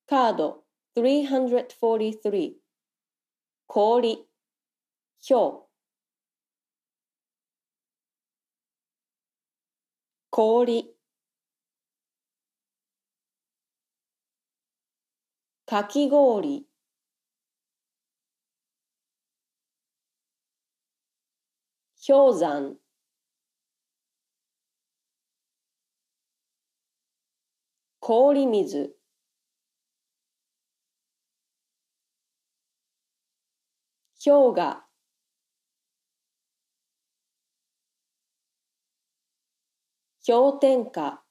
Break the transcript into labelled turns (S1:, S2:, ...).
S1: カード343氷氷氷かき氷氷山氷水氷河氷点下